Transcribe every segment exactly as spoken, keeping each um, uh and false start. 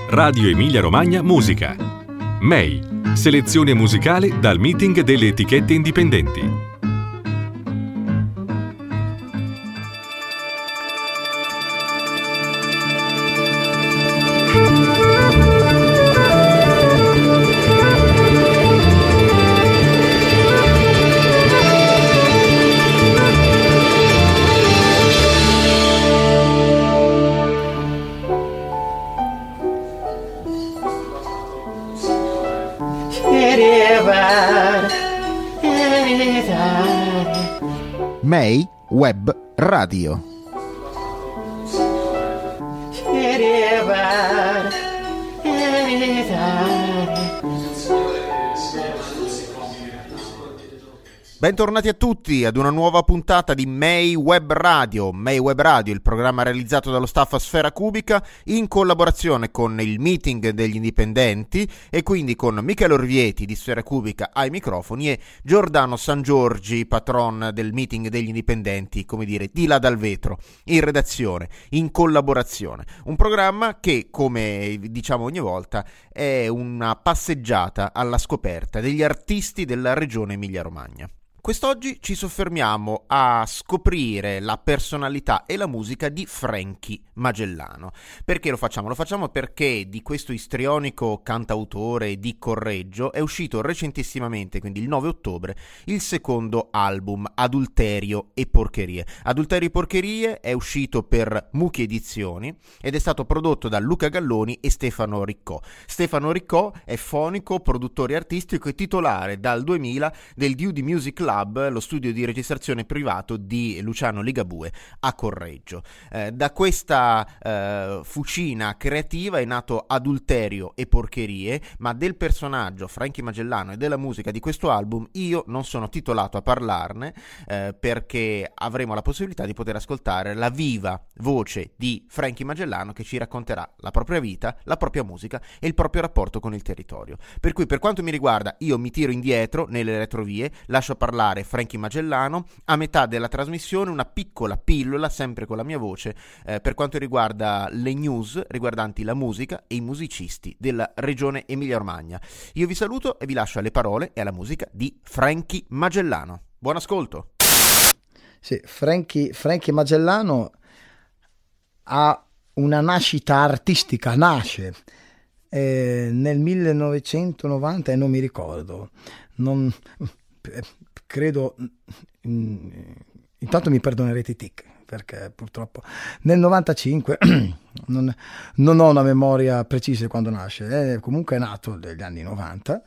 Radio Emilia Romagna Musica. M E I, selezione musicale dal meeting delle etichette indipendenti. M E I Web Radio. Bentornati a tutti ad una nuova puntata di M E I Web Radio. M E I Web Radio, il programma realizzato dallo staff a Sfera Cubica in collaborazione con il meeting degli indipendenti e quindi con Michele Orvieti di Sfera Cubica ai microfoni e Giordano Sangiorgi, patron del meeting degli indipendenti, come dire, di là dal vetro, in redazione, in collaborazione. Un programma che, come diciamo ogni volta, è una passeggiata alla scoperta degli artisti della regione Emilia-Romagna. Quest'oggi ci soffermiamo a scoprire la personalità e la musica di Frankie Magellano. Perché lo facciamo? Lo facciamo perché di questo istrionico cantautore di Correggio è uscito recentissimamente, quindi il nove ottobre, il secondo album, Adulterio e Porcherie. Adulterio e Porcherie è uscito per Mucchi Edizioni ed è stato prodotto da Luca Galloni e Stefano Riccò. Stefano Riccò è fonico, produttore artistico e titolare dal duemila del D U D Music Lab, lo studio di registrazione privato di Luciano Ligabue a Correggio. Eh, da questa eh, fucina creativa è nato Adulterio e Porcherie, ma del personaggio Frankie Magellano e della musica di questo album io non sono titolato a parlarne, eh, perché avremo la possibilità di poter ascoltare la viva voce di Frankie Magellano che ci racconterà la propria vita, la propria musica e il proprio rapporto con il territorio. Per cui, per quanto mi riguarda, io mi tiro indietro nelle retrovie, lascio parlare Frankie Magellano. A metà della trasmissione una piccola pillola, sempre con la mia voce, eh, per quanto riguarda le news riguardanti la musica e i musicisti della regione Emilia-Romagna. Io vi saluto e vi lascio alle parole e alla musica di Frankie Magellano. Buon ascolto. Sì, Frankie, Frankie Magellano ha una nascita artistica, nasce eh, nel millenovecentonovanta e non mi ricordo, non... credo, intanto mi perdonerete i tic perché purtroppo nel novantacinque non, non ho una memoria precisa quando nasce, eh, comunque è nato negli anni novanta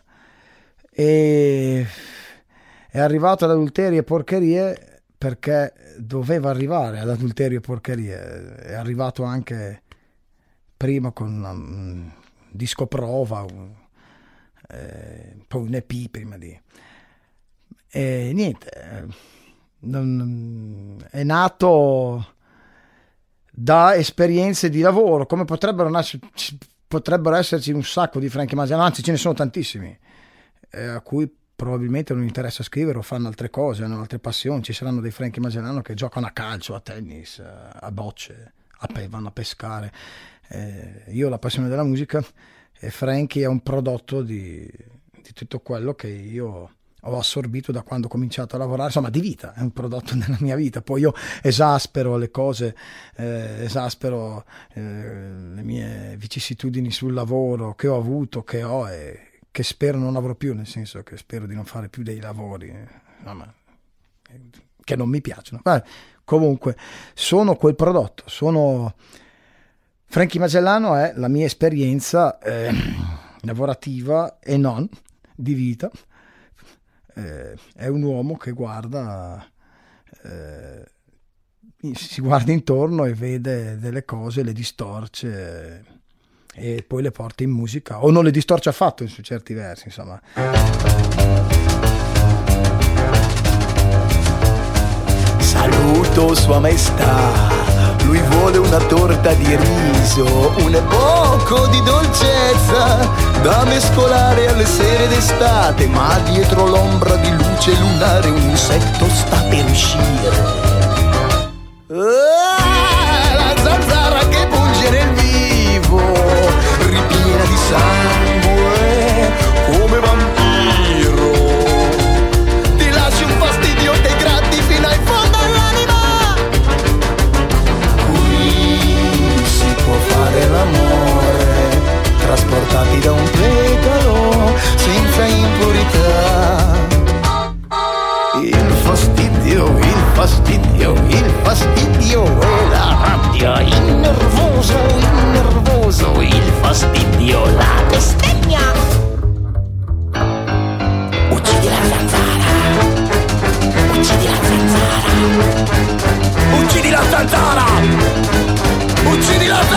e è arrivato ad Adulterio e Porcherie perché doveva arrivare ad Adulterio e Porcherie. È arrivato anche prima con un disco prova, un, eh, poi un E P prima di... E niente, non, è nato da esperienze di lavoro, come potrebbero, nasce, potrebbero esserci un sacco di Frankie Magellano, anzi ce ne sono tantissimi, eh, a cui probabilmente non interessa scrivere o fanno altre cose, hanno altre passioni. Ci saranno dei Frankie Magellano che giocano a calcio, a tennis, a bocce, a pe- vanno a pescare. Eh, io ho la passione della musica e Frankie è un prodotto di, di tutto quello che io ho assorbito da quando ho cominciato a lavorare, insomma di vita, è un prodotto della mia vita. Poi io esaspero le cose, eh, esaspero eh, le mie vicissitudini sul lavoro che ho avuto, che ho e che spero non avrò più, nel senso che spero di non fare più dei lavori insomma, che non mi piacciono. Vabbè, comunque sono quel prodotto, sono Frankie Magellano è la mia esperienza eh, lavorativa e non di vita. Eh, è un uomo che guarda eh, si guarda intorno e vede delle cose, le distorce eh, e poi le porta in musica o non le distorce affatto su certi versi, insomma. Saluto Sua Maestà, lui vuole una torta di riso, un poco di dolcezza da mescolare alle sere d'estate, ma dietro l'ombra di luce lunare un insetto sta per uscire. Ah, la zanzara che punge nel vivo, ripiena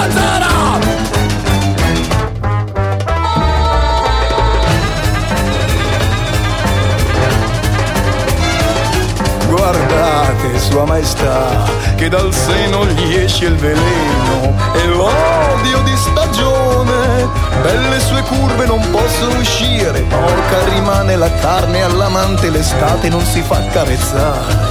zanzara. Guardate Sua Maestà che dal seno gli esce il veleno e l'odio di stagione, belle sue curve non possono uscire, porca rimane la carne all'amante, l'estate non si fa carezzare.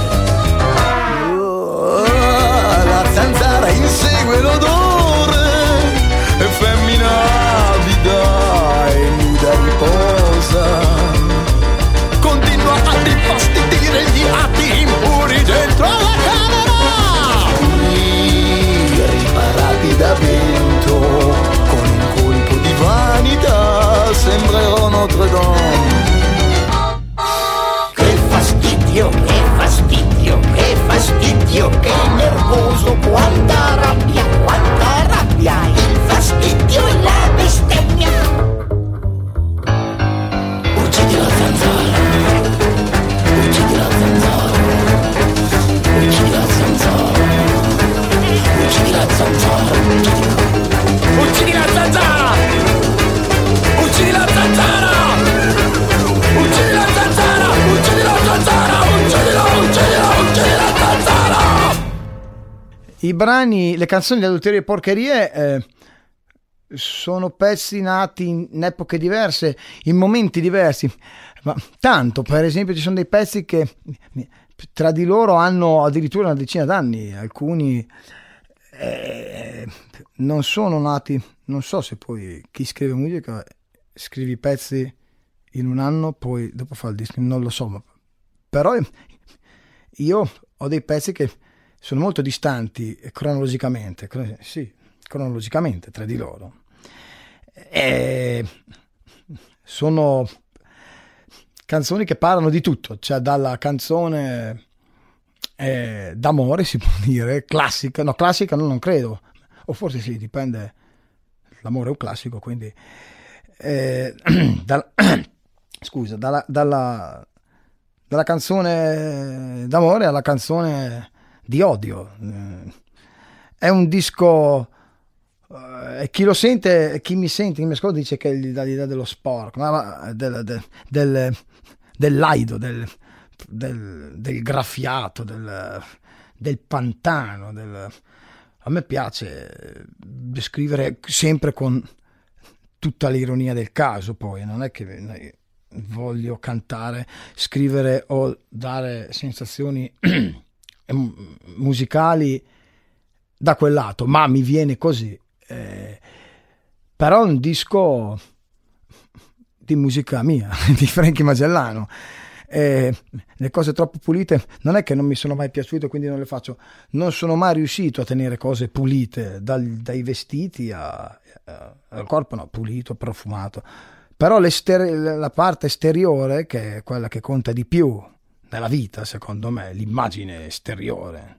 Oh, la zanzara insegue l'odore e femmina avida e nuda riposa continua ad infastidire gli atti impuri dentro la camera. Qui riparati da vento, con un colpo di vanità sembrerò Notre Dame. Che fastidio, che fastidio, che fastidio, che nervoso, quanta rabbia, quanta rabbia, il fastidio e la bestemmia. Uccidi la zanzara. Uccidi la zanzara, uccidi la zanzara, uccidi la zanzara, uccidi la zanzara, uccidi la zanzara, uccidi la zanzara, uccidi la zanzara, uccidila, uccidila, uccidi la zanzara. I brani, le canzoni di Adulterio e Porcherie eh, sono pezzi nati in, in epoche diverse, in momenti diversi. Ma tanto, per esempio, ci sono dei pezzi che tra di loro hanno addirittura una decina d'anni, alcuni eh, non sono nati, non so se poi chi scrive musica scrivi pezzi in un anno, poi dopo fa il disco, non lo so, ma, però io ho dei pezzi che sono molto distanti cronologicamente, sì, cronologicamente tra di loro. E sono canzoni che parlano di tutto, cioè dalla canzone eh, d'amore, si può dire, classica, no classica no, non credo, o forse sì, dipende, l'amore è un classico, quindi eh, dal, scusa, dalla, dalla, dalla canzone d'amore alla canzone di odio. È un disco, eh, chi lo sente, chi mi sente, chi mi ascolta dice che gli dà l'idea dello sporco, ma del, del, del dell'aido, del, del, del graffiato, del, del pantano. Del... A me piace descrivere sempre con tutta l'ironia del caso, poi non è che voglio cantare, scrivere o dare sensazioni musicali da quel lato, ma mi viene così. Eh, però è un disco di musica mia, di Frankie Magellano. Eh, le cose troppo pulite non è che non mi sono mai piaciute, quindi non le faccio. Non sono mai riuscito a tenere cose pulite, dal, dai vestiti a, a, al corpo, no, pulito, profumato. Però la parte esteriore, che è quella che conta di più nella vita, secondo me, l'immagine esteriore,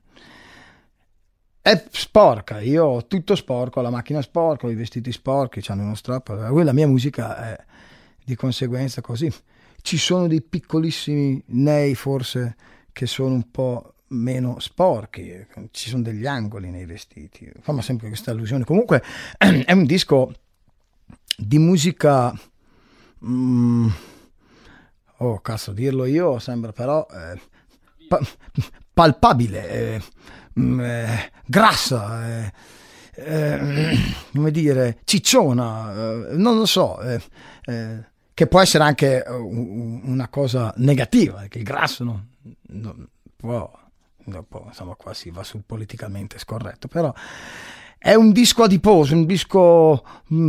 è sporca. Io ho tutto sporco, la macchina sporca, i vestiti sporchi, c'hanno uno strappo. La mia musica è di conseguenza così. Ci sono dei piccolissimi nei forse che sono un po' meno sporchi, ci sono degli angoli nei vestiti, fammi sempre questa allusione. Comunque è un disco di musica mm, oh cazzo dirlo io sembra però eh, pa- palpabile, eh, eh, grassa, eh, eh, come dire, cicciona, eh, non lo so, eh, eh, che può essere anche una cosa negativa, che il grasso non, non può, dopo insomma qua si va sul politicamente scorretto, però è un disco adiposo, un disco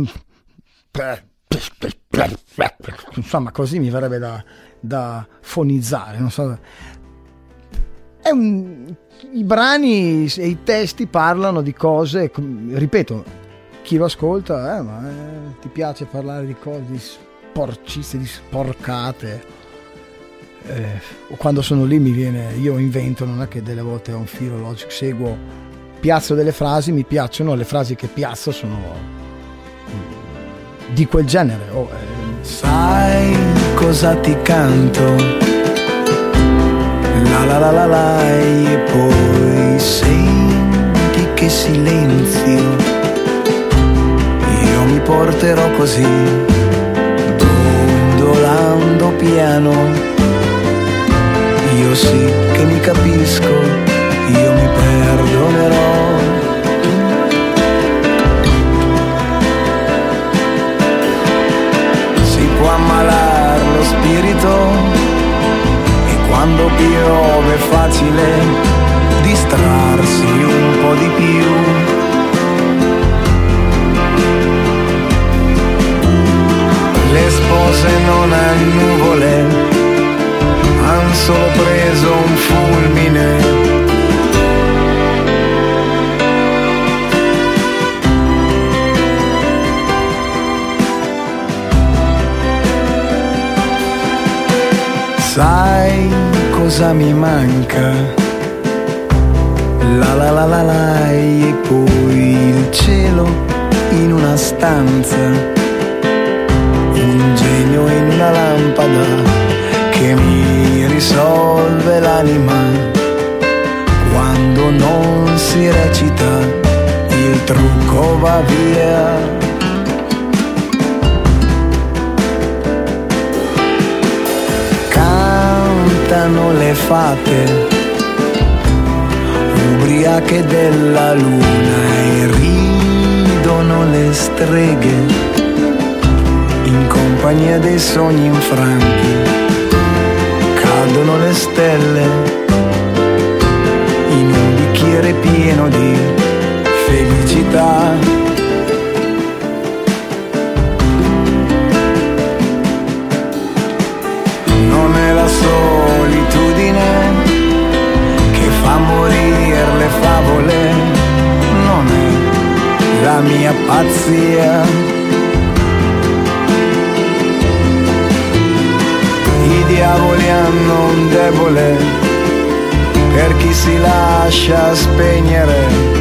insomma così mi verrebbe da, da fonizzare, non so. È un, i brani e i testi parlano di cose, ripeto, chi lo ascolta eh, ma eh, ti piace parlare di cose di porciste, di sporcate, eh, o quando sono lì mi viene, io invento, non è che delle volte ho un filo logico, seguo, piazzo delle frasi, mi piacciono, le frasi che piazzo sono di quel genere. Oh, eh. Sai cosa ti canto? La la la la la, e poi senti che silenzio canterò così, dondolando piano. Io sì che mi capisco, io mi perdonerò. Si può ammalare lo spirito e quando piove è facile distrarsi un po' di più. Le spose non hanno nuvole, han solo preso un fulmine. Sai cosa mi manca? La la la la la e poi il cielo in una stanza, un genio in una lampada che mi risolve l'anima. Quando non si recita il trucco va via. Cantano le fate ubriache della luna e ridono le streghe in compagnia dei sogni infranti. Cadono le stelle in un bicchiere pieno di felicità. Non è la solitudine che fa morire le favole, non è la mia pazzia. I diavoli hanno un debole per chi si lascia spegnere.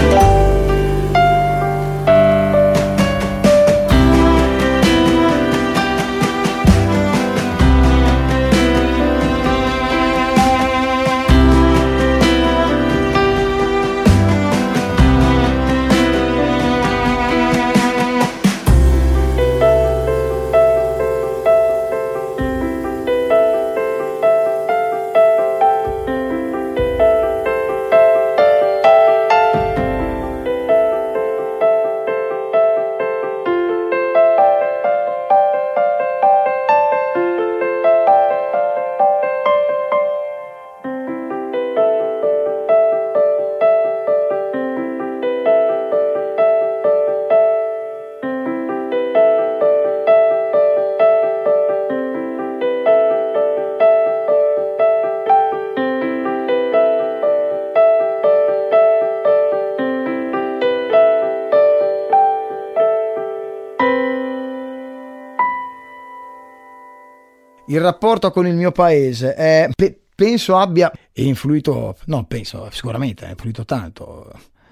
Il rapporto con il mio paese è, pe- penso abbia influito, no penso, sicuramente ha influito tanto,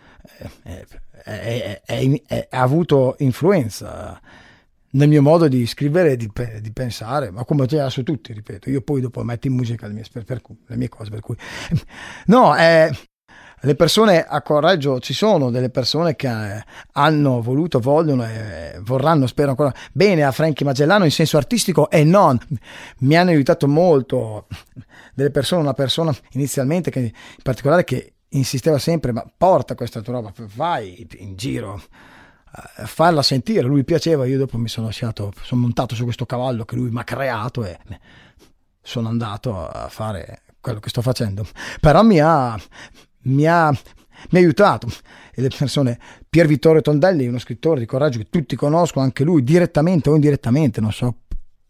è, è, è, è, ha avuto influenza nel mio modo di scrivere e di, di pensare, ma come già su tutti, ripeto. Io poi dopo metto in musica le mie, per, per, le mie cose, per cui no, è, le persone a Correggio, ci sono delle persone che hanno voluto, vogliono e vorranno, spero ancora bene a Frankie Magellano in senso artistico e non. Mi hanno aiutato molto delle persone, una persona inizialmente che in particolare che insisteva sempre, ma porta questa tua roba, vai in giro, farla sentire. Lui piaceva, io dopo mi sono lasciato, sono montato su questo cavallo che lui mi ha creato e sono andato a fare quello che sto facendo. Però mi ha mi ha, mi ha aiutato, e le persone, Pier Vittorio Tondelli, uno scrittore di Correggio che tutti conoscono, anche lui direttamente o indirettamente, non so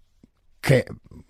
che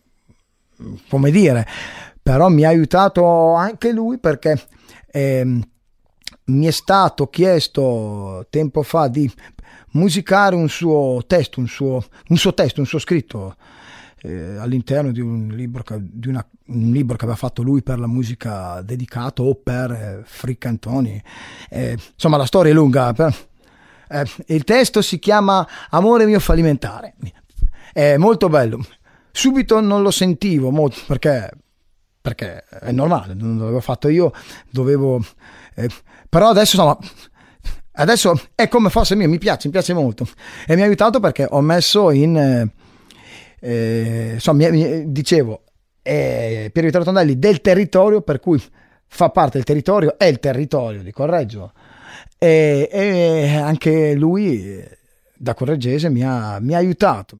come dire, però mi ha aiutato anche lui perché eh, mi è stato chiesto tempo fa di musicare un suo testo, un suo, un suo testo, un suo scritto eh, all'interno di un libro che, di una, un libro che aveva fatto lui per la musica dedicato o per eh, Frick Antoni. Eh, insomma, la storia è lunga. Per, eh, il testo si chiama Amore mio fallimentare. È molto bello. Subito non lo sentivo molto perché perché è normale, non l'avevo fatto io, dovevo eh, però adesso insomma adesso è come fosse mio, mi piace, mi piace molto, e mi ha aiutato perché ho messo in eh, eh, insomma, mi, mi, dicevo eh, Piero Vittorio Tondelli del territorio, per cui fa parte del territorio, è il territorio di Correggio, e, e anche lui da correggese mi ha, mi ha aiutato.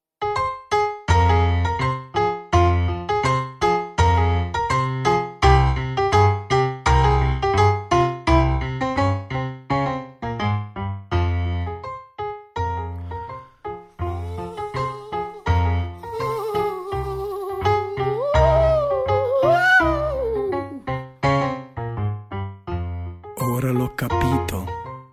Ora l'ho capito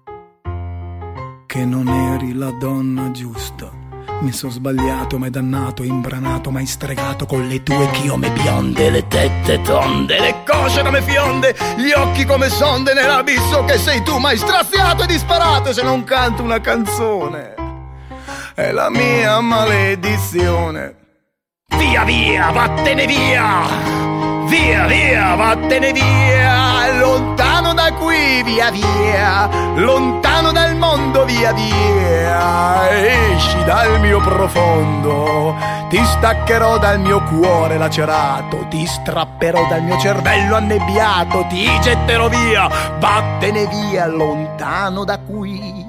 che non eri la donna giusta. Mi son sbagliato, m'hai dannato, imbranato, m'hai stregato con le tue chiome bionde, le tette tonde, le cosce come fionde, gli occhi come sonde nell'abisso che sei tu. M'hai straziato e disparato, se non canto una canzone è la mia maledizione. Via via, vattene via! Via, via, vattene via, lontano da qui, via, via, lontano dal mondo, via, via. Esci dal mio profondo, ti staccherò dal mio cuore lacerato, ti strapperò dal mio cervello annebbiato, ti getterò via, vattene via, lontano da qui.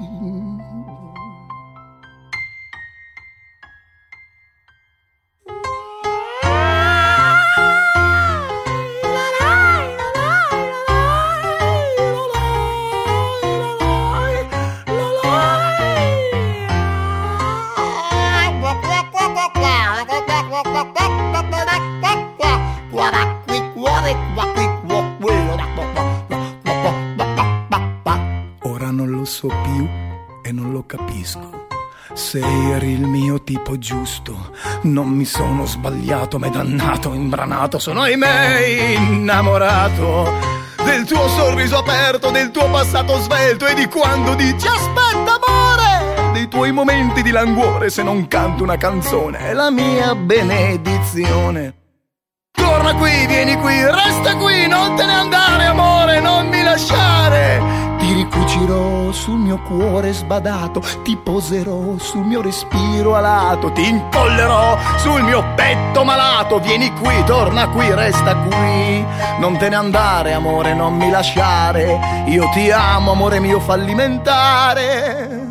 Ora non lo so più e non lo capisco. Se eri il mio tipo giusto, non mi sono sbagliato, m'hai dannato, imbranato, sono ahimè innamorato del tuo sorriso aperto, del tuo passato svelto e di quando dici aspetta amore, dei tuoi momenti di languore. Se non canto una canzone è la mia benedizione. Torna qui, vieni qui, resta qui, non te ne andare amore, non mi lasciare. Ti ricucirò sul mio cuore sbadato, ti poserò sul mio respiro alato, ti incollerò sul mio petto malato. Vieni qui, torna qui, resta qui, non te ne andare amore, non mi lasciare. Io ti amo amore mio fallimentare.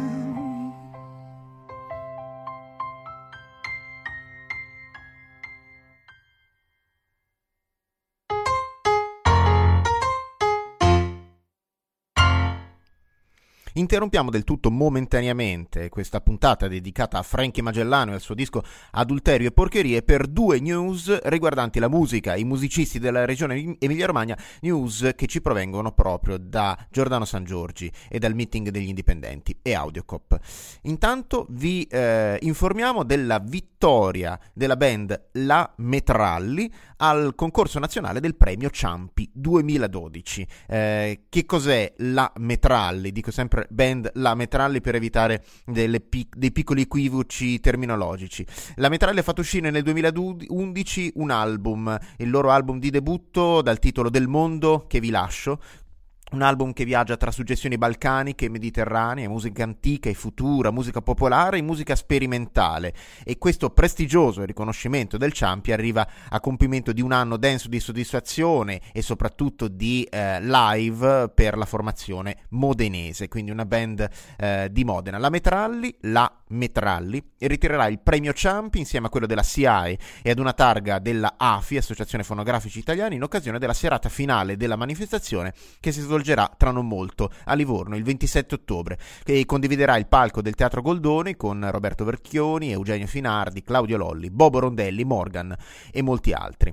Interrompiamo del tutto momentaneamente questa puntata dedicata a Frankie Magellano e al suo disco Adulterio e Porcherie per due news riguardanti la musica e i musicisti della regione Emilia-Romagna, news che ci provengono proprio da Giordano Sangiorgi e dal meeting degli indipendenti e Audiocop. Intanto vi eh, informiamo della vittoria della band La Metralli al concorso nazionale del premio Ciampi duemiladodici. Eh, che cos'è La Metralli? Dico sempre band La Metralli per evitare delle pic- dei piccoli equivoci terminologici. La Metralli ha fatto uscire nel duemilaundici un album, il loro album di debutto dal titolo Del mondo che vi lascio. Un album che viaggia tra suggestioni balcaniche e mediterranee, musica antica e futura, musica popolare e musica sperimentale. E questo prestigioso riconoscimento del Ciampi arriva a compimento di un anno denso di soddisfazione e soprattutto di eh, live per la formazione modenese, quindi una band eh, di Modena. La Metralli, la Metralli, ritirerà il premio Ciampi insieme a quello della S I A E e ad una targa della A F I, Associazione Fonografici Italiani, in occasione della serata finale della manifestazione che si svolgerà tra non molto a Livorno il ventisette ottobre, che condividerà il palco del Teatro Goldoni con Roberto Verchioni, Eugenio Finardi, Claudio Lolli, Bobo Rondelli, Morgan e molti altri.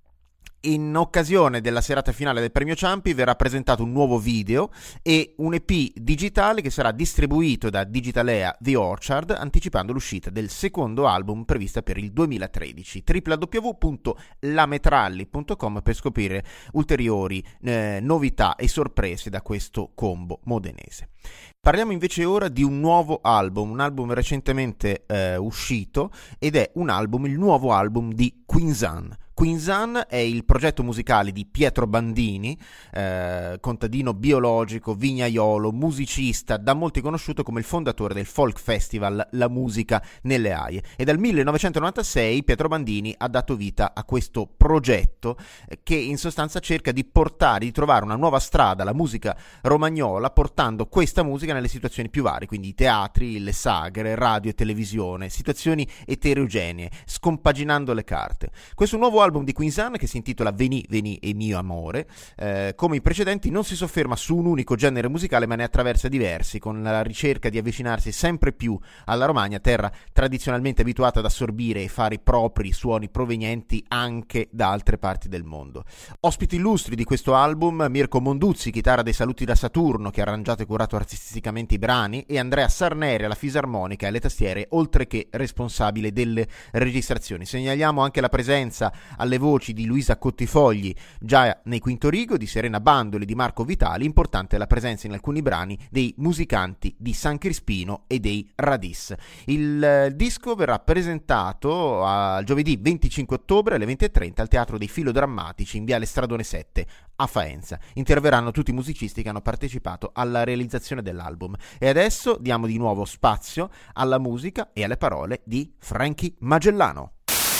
In occasione della serata finale del premio Ciampi verrà presentato un nuovo video e un E P digitale che sarà distribuito da Digitalea The Orchard, anticipando l'uscita del secondo album prevista per il duemilatredici. w w w punto lametralli punto com per scoprire ulteriori eh, novità e sorprese da questo combo modenese. Parliamo invece ora di un nuovo album, un album recentemente eh, uscito, ed è un album, il nuovo album di Quinzan. Quinzan è il progetto musicale di Pietro Bandini, eh, contadino biologico, vignaiolo, musicista, da molti conosciuto come il fondatore del folk festival La Musica nelle Aie, e dal millenovecentonovantasei Pietro Bandini ha dato vita a questo progetto eh, che in sostanza cerca di portare, di trovare una nuova strada alla musica romagnola, portando questa musica nelle situazioni più varie, quindi i teatri, le sagre, radio e televisione, situazioni eterogenee, scompaginando le carte. Questo nuovo album di Quinzan, che si intitola Veni, Veni e Mio Amore, eh, come i precedenti non si sofferma su un unico genere musicale, ma ne attraversa diversi, con la ricerca di avvicinarsi sempre più alla Romagna, terra tradizionalmente abituata ad assorbire e fare i propri suoni provenienti anche da altre parti del mondo. Ospiti illustri di questo album: Mirko Monduzzi, chitarra dei Saluti da Saturno, che ha arrangiato e curato artisticamente i brani, e Andrea Sarneri alla fisarmonica e alle tastiere, oltre che responsabile delle registrazioni. Segnaliamo anche la presenza alle voci di Luisa Cottifogli già nei Quinto Rigo, di Serena Bandoli, di Marco Vitali. Importante la presenza in alcuni brani dei musicanti di San Crispino e dei Radis. Il eh, disco verrà presentato a giovedì venticinque ottobre alle venti e trenta al Teatro dei Filodrammatici in Viale Stradone sette a Faenza. Interverranno tutti i musicisti che hanno partecipato alla realizzazione dell'album. E adesso diamo di nuovo spazio alla musica e alle parole di Frankie Magellano.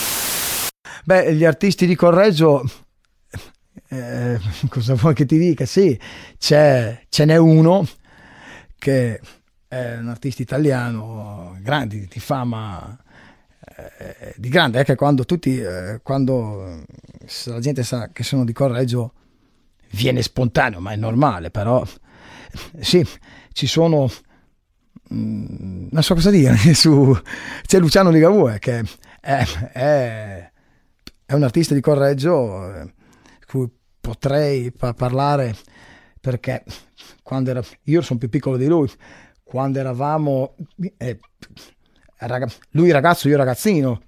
Beh, gli artisti di Correggio, eh, cosa vuoi che ti dica? Sì, c'è, ce n'è uno che è un artista italiano grande, di fama, eh, di grande, è che quando tutti, eh, quando la gente sa che sono di Correggio viene spontaneo, ma è normale. Però sì, ci sono, mh, non so cosa dire, su, c'è Luciano Ligabue che è, è, è un artista di Correggio eh, cui potrei pa- parlare, perché quando era, io sono più piccolo di lui, quando eravamo eh, rag- lui ragazzo, io ragazzino,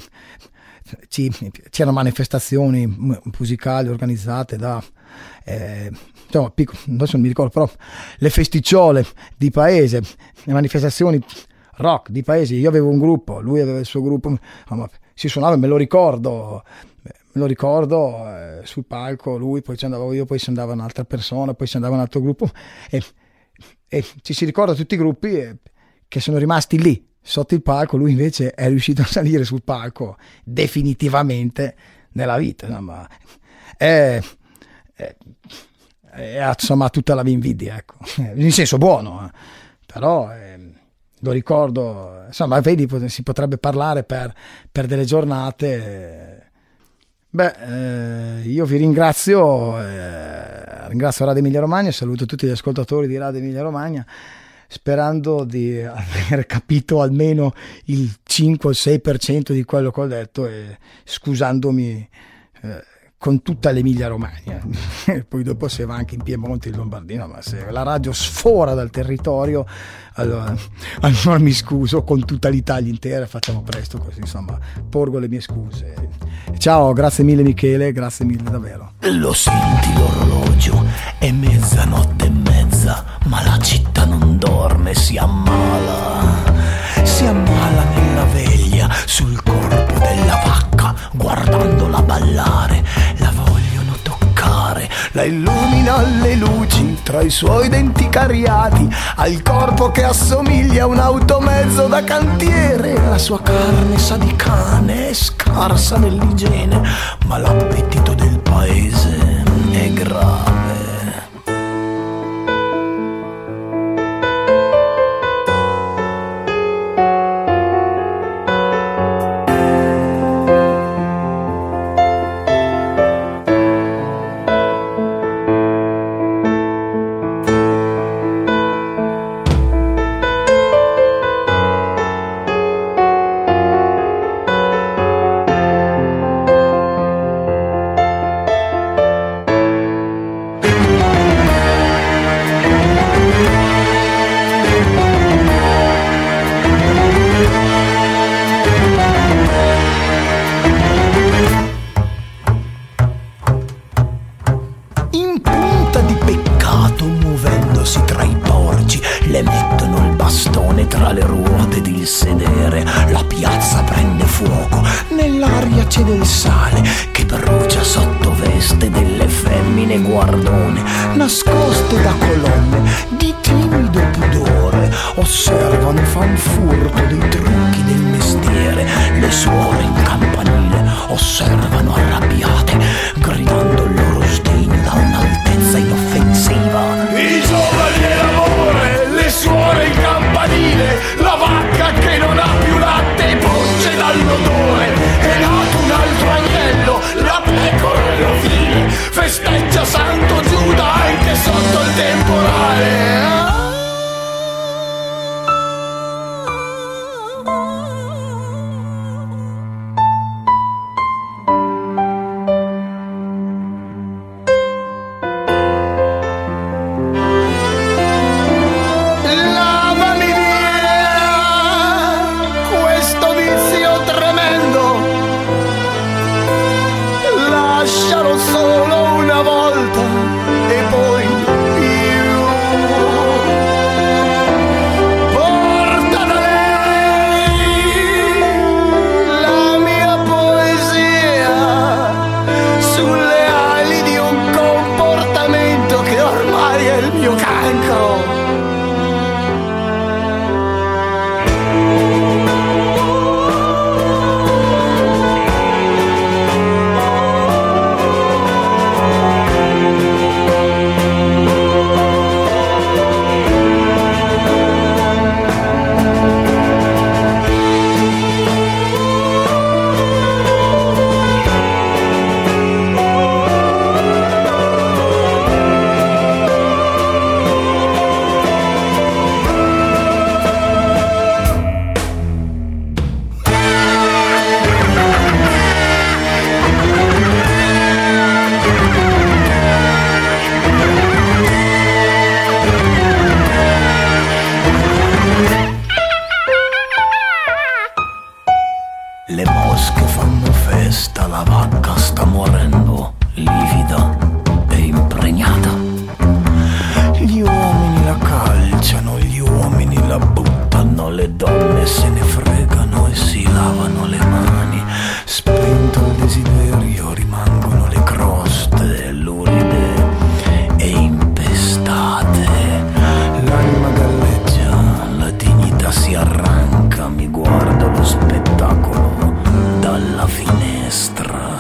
ci, c'erano manifestazioni musicali organizzate da eh, insomma, piccolo, adesso non mi ricordo, però le festicciole di paese, le manifestazioni rock di paese. Io avevo un gruppo, lui aveva il suo gruppo, si suonava, me lo ricordo me lo ricordo eh, sul palco lui, poi ci andavo io, poi si andava un'altra persona, poi si andava un altro gruppo, e, e ci si ricorda tutti i gruppi eh, che sono rimasti lì sotto il palco. Lui invece è riuscito a salire sul palco definitivamente nella vita, no? Ma è, è, è insomma tutta la mia invidia, ecco, in senso buono, eh. Però eh, lo ricordo, insomma, vedi, si potrebbe parlare per, per delle giornate. Beh, eh, io vi ringrazio, eh, ringrazio Radio Emilia Romagna, saluto tutti gli ascoltatori di Radio Emilia Romagna, sperando di aver capito almeno il cinque o sei per cento di quello che ho detto, e scusandomi eh, con tutta l'Emilia Romagna. Poi dopo se va anche in Piemonte, in Lombardino, ma se la radio sfora dal territorio, allora, allora mi scuso con tutta l'Italia intera. Facciamo presto, così insomma porgo le mie scuse. Ciao, grazie mille Michele, grazie mille davvero. Lo senti l'orologio, è mezzanotte e mezza, ma la città non dorme, si ammala, si ammala nella veglia sul corpo della vacca, guardandola ballare, la vogliono toccare, la illumina alle luci tra i suoi denti cariati, al corpo che assomiglia a un automezzo da cantiere, la sua carne sa di cane, è scarsa nell'igiene, ma l'appetito del paese è grave. C'è del sale che brucia sotto veste delle femmine guardone, nascoste da colonne di timido pudore, osservano e fan furto dei trucchi del mestiere. Le suore in campanile osservano arrabbiate, gridando il loro sdegno da un'altezza inoffensiva. I giovani e l'amore, le suore in campanile, la vacca che non ha più latte puzze dall'odore. È nato un altro agnello, la pecora all'ovile, festeggia Santo Giuda anche sotto il temporale. Si arranca, mi guardo lo spettacolo dalla finestra.